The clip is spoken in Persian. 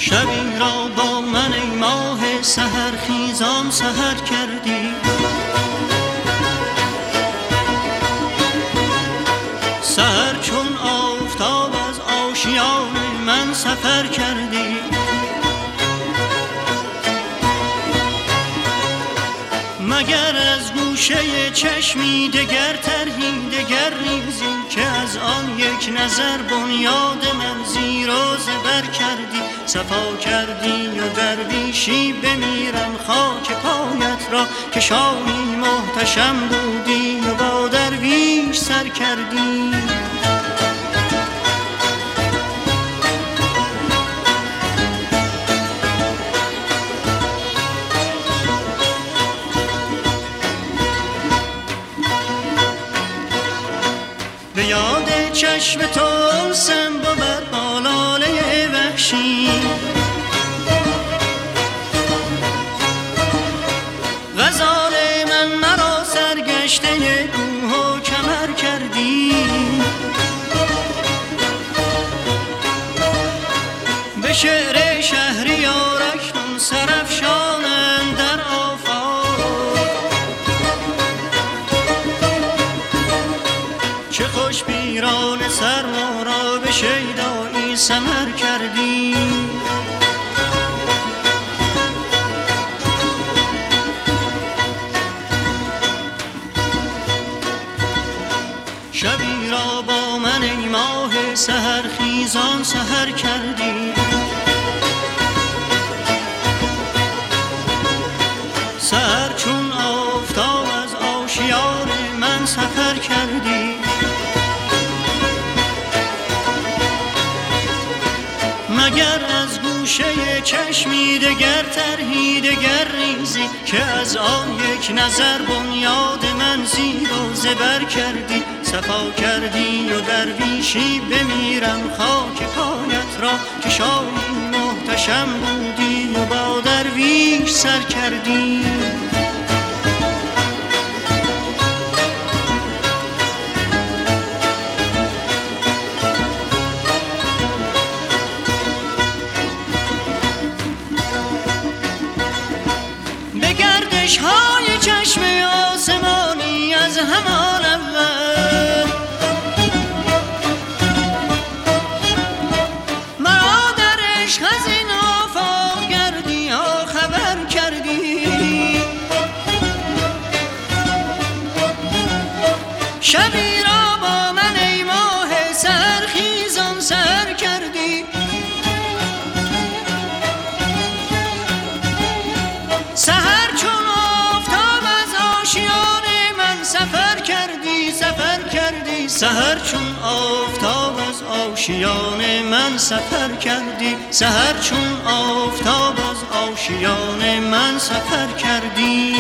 شبی را با من ای ماه سحر خیزان سحر کردی. سحر چون آفتاب از آشیان من سفر کردی. مگر از گوشه چشمی دگر طرحی دگر ریزی که از آن یک نظر بنیاد من زیر و زبر کردی. صفا کردی و درویشی بمیرم خاک پایت را که شاهی محتشم بودی و با درویش سر کردی. به یاد چشم تو سم بود با لاله وحشی. غزال من مرا سرگشته کوه و کمر کردی. به شعر شهریار اکنون سرافشانند در آفاق. چه خوش پیران سرما را به شیدایی سمر کردی. شبی را با من ای ماه سحر خیزان سحر کردی. سحر چون آفتاب از آشیان من سفر کردی. مگر از گوشه چشمی دگر طرحی دگر ریزی که از آن یک نظر بنیاد من زیر و زبر کردی. صفا کردی و درویشی بمیرم خاک پایت را که شاهی محتشم بودی و با درویش سر کردی. به گردش های چشم آسمانی از همان اول مرا در عشق از این آفاق گردی ها خبر کردی. شبی را با من ای ماه سحر خیزان سحر کردی. سحر چون آفتاب از آشیان من سفر کردی سفر کردی. سحر چون آفتاب از آشیان من سفر کردی. سحر چون آفتاب از آشیان من سفر کردی.